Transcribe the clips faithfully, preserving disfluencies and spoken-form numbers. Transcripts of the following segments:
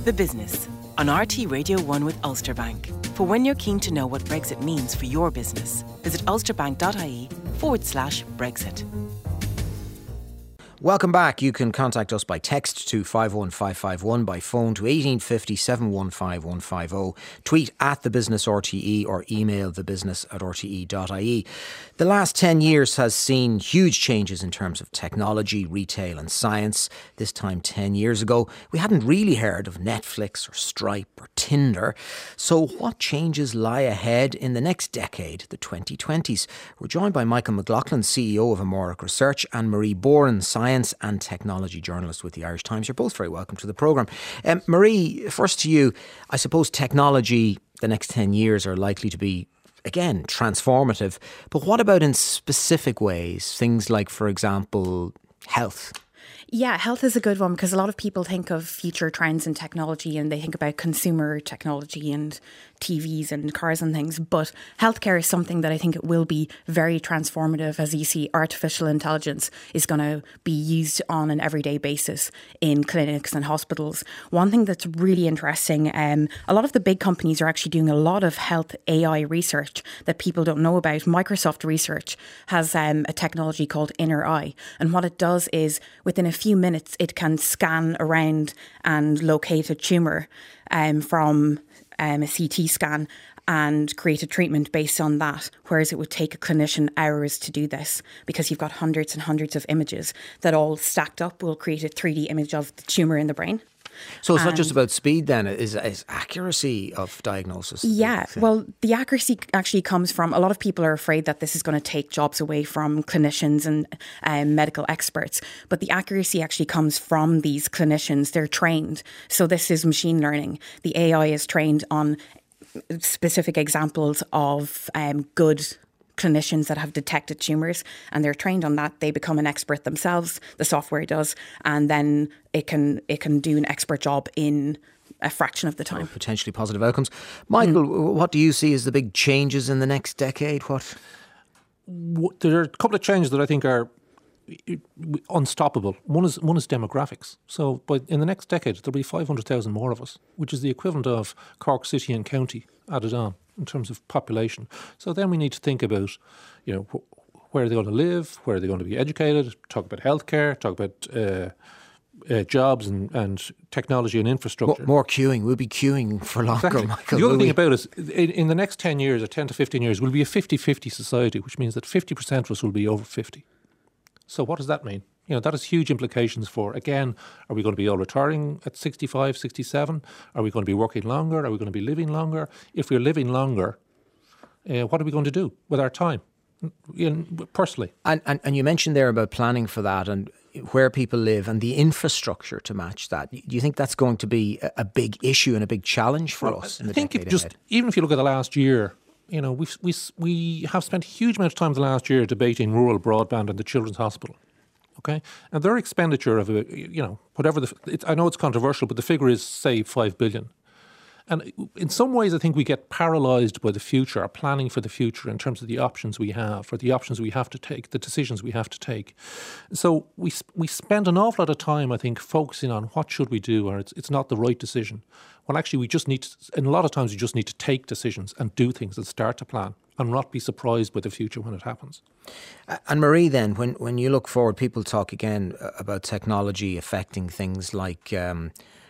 The Business on R T Radio one with Ulster Bank. For when you're keen to know what Brexit means for your business, visit ulsterbank.ie forward slash Brexit. Welcome back. You can contact us by text to five one five five one, by phone to eighteen fifty, seven one five, one five zero, tweet at the business R T E or email thebusiness at r t e dot i e. The last ten years has seen huge changes in terms of technology, retail and science. This time ten years ago, we hadn't really heard of Netflix or Stripe or Tinder. So what changes lie ahead in the next decade, the twenty twenties? We're joined by Michael McLaughlin, C E O of Amoric Research, and Marie Boren, Science and Technology Journalist with the Irish Times. You're both very welcome to the programme. Um, Marie, first to you. I suppose technology, the next ten years are likely to be, again, transformative. But what about in specific ways? Things like, for example, health. Yeah, health is a good one because a lot of people think of future trends in technology and they think about consumer technology and T Vs and cars and things. But healthcare is something that I think it will be very transformative, as you see artificial intelligence is going to be used on an everyday basis in clinics and hospitals. One thing that's really interesting, um, a lot of the big companies are actually doing a lot of health A I research that people don't know about. Microsoft Research has um, a technology called Inner Eye. And what it does is within a few minutes, it can scan around and locate a tumour um, from um, a C T scan and create a treatment based on that, whereas it would take a clinician hours to do this because you've got hundreds and hundreds of images that all stacked up will create a three D image of the tumour in the brain. So it's not just about speed then, it's, it's accuracy of diagnosis. Yeah, well, the accuracy actually comes from, a lot of people are afraid that this is going to take jobs away from clinicians and um, medical experts, but the accuracy actually comes from these clinicians. They're trained. So this is machine learning. The A I is trained on specific examples of um, good clinicians that have detected tumours, and they're trained on that. They become an expert themselves, the software does, and then it can it can do an expert job in a fraction of the time. Oh, potentially positive outcomes. Michael, mm. what do you see as the big changes in the next decade? What? There are a couple of changes that I think are unstoppable. One is one is demographics. So by, in the next decade, there'll be five hundred thousand more of us, which is the equivalent of Cork City and County added on in terms of population. So then we need to think about, you know, wh- where are they going to live, where are they going to be educated, talk about healthcare, talk about uh, uh, jobs and, and technology and infrastructure. More, more queuing. We'll be queuing for longer, exactly. Michael. The other thing we? about it is, in, in the next ten years or ten to fifteen years, we'll be a fifty-fifty society, which means that fifty percent of us will be over fifty. So what does that mean? You know, that has huge implications for, again, are we going to be all retiring at sixty-five, sixty-seven? Are we going to be working longer? Are we going to be living longer? If we're living longer, uh, what are we going to do with our time, you know, personally? And, and and you mentioned there about planning for that and where people live and the infrastructure to match that. Do you think that's going to be a, a big issue and a big challenge for well, us in the I think decade if just ahead? Even if you look at the last year, you know, we we we have spent a huge amount of time the last year debating rural broadband and the Children's Hospital. Okay, and their expenditure of, a, you know, whatever the, it, I know it's controversial, but the figure is, say, five billion. And in some ways, I think we get paralysed by the future, our planning for the future in terms of the options we have, or the options we have to take, the decisions we have to take. So we we spend an awful lot of time, I think, focusing on what should we do, or it's it's not the right decision. Well, actually, we just need to, and a lot of times we just need to take decisions and do things and start to plan and not be surprised by the future when it happens. And Marie, then, when, when you look forward, people talk again about technology affecting things like um,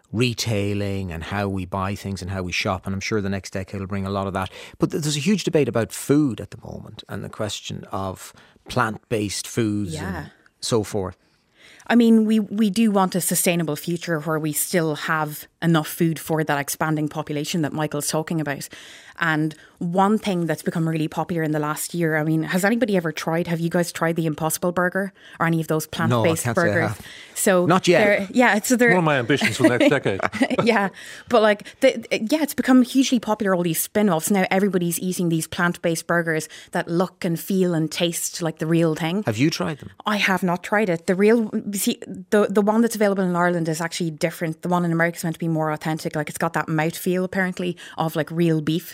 retailing and how we buy things and how we shop. And I'm sure the next decade will bring a lot of that. But there's a huge debate about food at the moment and the question of plant-based foods yeah. and so forth. I mean, we, we do want a sustainable future where we still have enough food for that expanding population that Michael's talking about. And one thing that's become really popular in the last year, I mean, has anybody ever tried, have you guys tried the Impossible Burger or any of those plant-based no, I can't burgers? Say I have. So Not yet. Yeah, so they're one of my ambitions for the next decade. yeah, but like, the, yeah, it's become hugely popular, all these spin-offs. Now everybody's eating these plant-based burgers that look and feel and taste like the real thing. Have you tried them? I have not tried it. The real, see, the, the one that's available in Ireland is actually different. The one in America is meant to be more authentic. Like it's got that mouthfeel apparently of like real beef.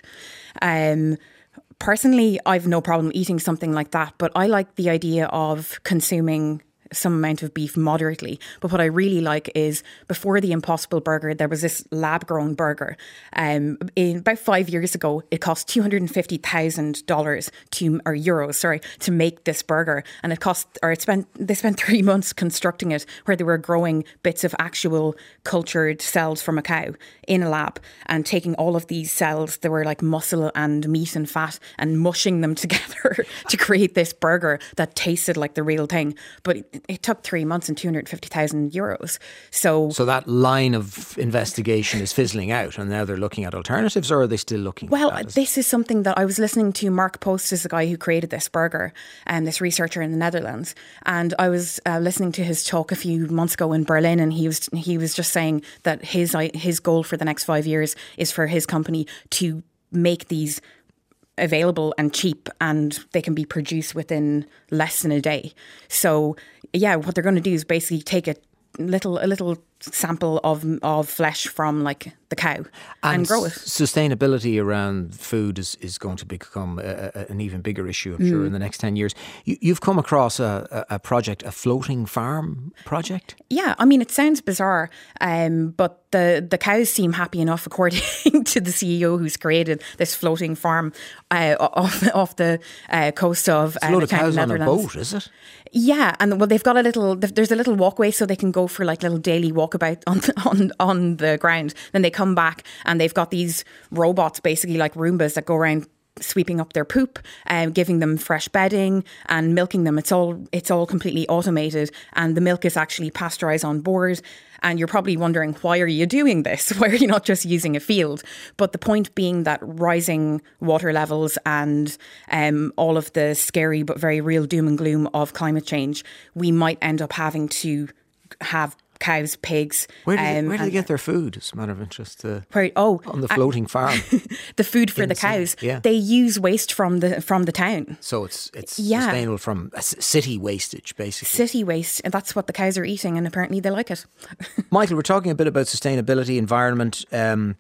Um, personally, I've no problem eating something like that, but I like the idea of consuming some amount of beef moderately. But what I really like is before the Impossible Burger, there was this lab-grown burger. Um, in about five years ago, it cost two hundred fifty thousand dollars to or euros, sorry, to make this burger, and it cost or it spent they spent three months constructing it, where they were growing bits of actual cultured cells from a cow in a lab and taking all of these cells that were like muscle and meat and fat and mushing them together to create this burger that tasted like the real thing. But it, it took three months and two hundred fifty thousand euros. So, so that line of investigation is fizzling out, and now they're looking at alternatives, or are they still looking? Well, at that? this is something that I was listening to. Mark Post is the guy who created this burger, and this researcher in the Netherlands. And I was uh, listening to his talk a few months ago in Berlin, and he was he was just saying that his his goal for the next five years is for his company to make these available and cheap, and they can be produced within less than a day. So yeah, what they're going to do is basically take a little a little sample of of flesh from like the cow and, and grow it. Sustainability around food is, is going to become a, a, an even bigger issue, I'm mm. sure, in the next ten years. You, you've come across a, a project, a floating farm project? Yeah, I mean, it sounds bizarre, um, but the, the cows seem happy enough, according to the C E O who's created this floating farm uh, off, off the uh, coast of It's a load uh, of cows on a Netherlands. boat, is it? Yeah, and well, they've got a little, there's a little walkway so they can go for like little daily walkabout on on on the ground. Then they come back and they've got these robots, basically like Roombas, that go around sweeping up their poop, um, giving them fresh bedding and milking them. It's all it's all completely automated, and the milk is actually pasteurised on board. And you're probably wondering, why are you doing this? Why are you not just using a field? But the point being that rising water levels and um, all of the scary but very real doom and gloom of climate change, we might end up having to have cows, pigs. Where do they, um, where do they get their food? As a matter of interest, uh, where, oh, on the floating uh, farm, the food for In the the cows. city, yeah. They use waste from the from the town. So it's it's Yeah. sustainable from uh, city wastage, basically. City waste, and that's what the cows are eating, and apparently they like it. Michael, we're talking a bit about sustainability, environment, um,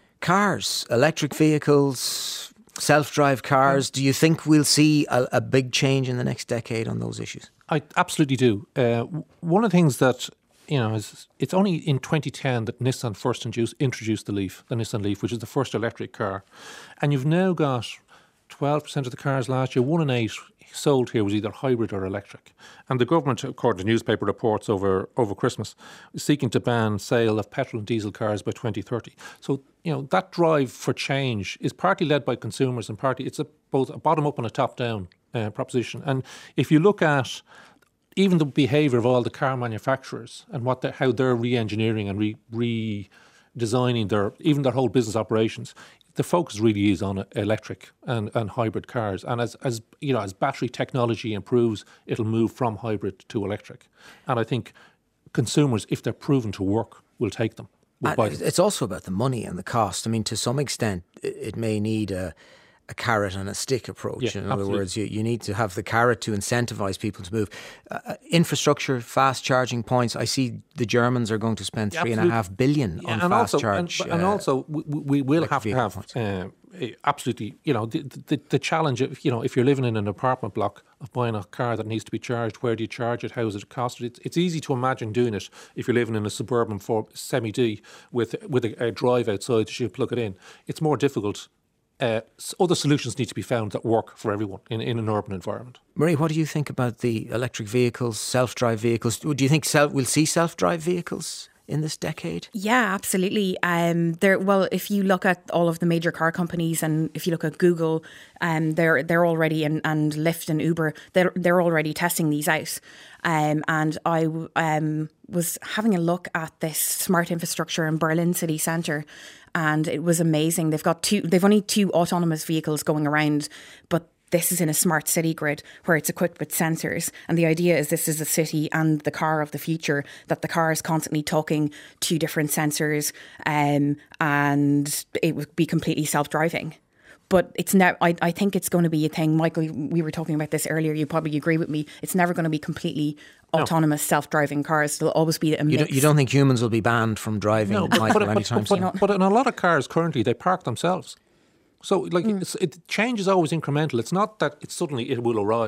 cars, electric vehicles, self-drive cars. Do you think we'll see a, a big change in the next decade on those issues? I absolutely do. Uh, one of the things that, you know, is it's only in twenty ten that Nissan first introduced, introduced the Leaf, the Nissan Leaf, which is the first electric car. And you've now got twelve percent of the cars last year, one in eight sold here was either hybrid or electric. And the government, according to newspaper reports over, over Christmas, is seeking to ban sale of petrol and diesel cars by twenty thirty. So, you know, that drive for change is partly led by consumers and partly it's a, both a bottom-up and a top-down uh, proposition. And if you look at even the behaviour of all the car manufacturers and what the, how they're re-engineering and re, redesigning their even their whole business operations, the focus really is on electric and, and hybrid cars. And as, as you know, as battery technology improves, it'll move from hybrid to electric. And I think consumers, if they're proven to work, will take them. Will buy them. It's also about the money and the cost. I mean, to some extent, it may need a a carrot and a stick approach. Yeah, in other absolutely. words, you, you need to have the carrot to incentivise people to move. Uh, infrastructure, fast charging points. I see the Germans are going to spend three and a half billion Yeah, on and fast also, charge. And, and uh, also, we, we will have to have uh, absolutely, you know, the, the the challenge of, you know, if you're living in an apartment block, of buying a car that needs to be charged, where do you charge it? How is it costed? It's, it's easy to imagine doing it if you're living in a suburban for semi-D with with a, a drive outside that you plug it in. It's more difficult. Uh, other solutions need to be found that work for everyone in, in an urban environment. Marie, what do you think about the electric vehicles, self-drive vehicles? Do you think self, we'll see self-drive vehicles in this decade? Yeah, absolutely. Um, there. Well, if you look at all of the major car companies, and if you look at Google, um, they're they're already and and Lyft and Uber, they're they're already testing these out. Um, and I um, was having a look at this smart infrastructure in Berlin city centre, and it was amazing. They've got two. They've only two autonomous vehicles going around, but this is in a smart city grid where it's equipped with sensors. And the idea is this is a city and the car of the future, that the car is constantly talking to different sensors, um, and it would be completely self-driving. But it's now, I, I think it's going to be a thing. Michael, we were talking about this earlier. You probably agree with me. It's never going to be completely autonomous no. self-driving cars. There'll always be a mix. You don't, you don't think humans will be banned from driving, no, but, Michael, but, anytime but, but, soon? but, but in a lot of cars currently, they park themselves. So, like, Mm. it's, it change is always incremental. It's not that it suddenly it will arrive.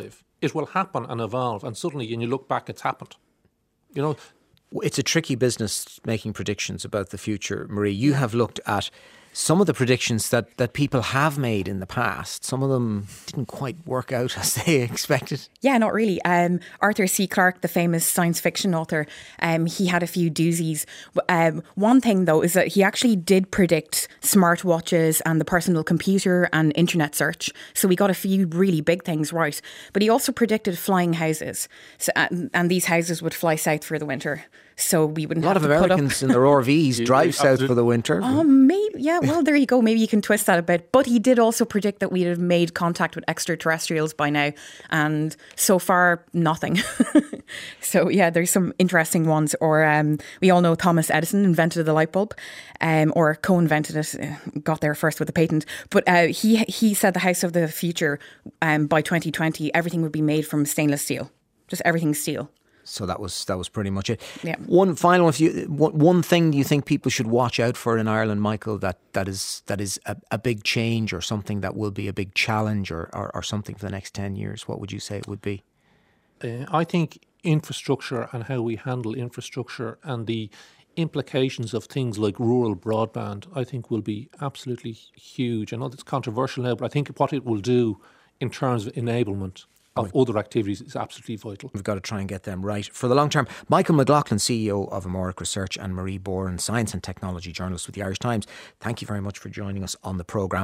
it will happen and evolve, and suddenly, when you look back, it's happened. You know, it's a tricky business making predictions about the future, Marie. You have looked at some of the predictions that, that people have made in the past. Some of them didn't quite work out as they expected. Yeah, not really. Um, Arthur C. Clarke, the famous science fiction author, um, he had a few doozies. Um, one thing, though, is that he actually did predict smartwatches and the personal computer and internet search. So we got a few really big things right. But he also predicted flying houses. So, and, and these houses would fly south for the winter. So we wouldn't have to put up... A lot of Americans in their R Vs drive south for the winter. Oh, maybe. Yeah, well, there you go. Maybe you can twist that a bit. But he did also predict that we'd have made contact with extraterrestrials by now. And so far, nothing. So, yeah, there's some interesting ones. Or um, we all know Thomas Edison invented the light bulb, um, or co-invented it, got there first with the patent. But uh, he he said the house of the future, um, by twenty twenty, everything would be made from stainless steel. Just everything steel. So that was that was pretty much it. Yeah. One final, if you one thing you think people should watch out for in Ireland, Michael, that, that is that is a, a big change or something that will be a big challenge or, or, or something for the next ten years, what would you say it would be? Uh, I think infrastructure and how we handle infrastructure and the implications of things like rural broadband, I think will be absolutely huge. I know that's controversial now, but I think what it will do in terms of enablement of other activities is absolutely vital. We've got to try and get them right for the long term. Michael McLaughlin, C E O of Amoric Research, and Marie Boran, Science and Technology Journalist with the Irish Times. Thank you very much for joining us on the programme.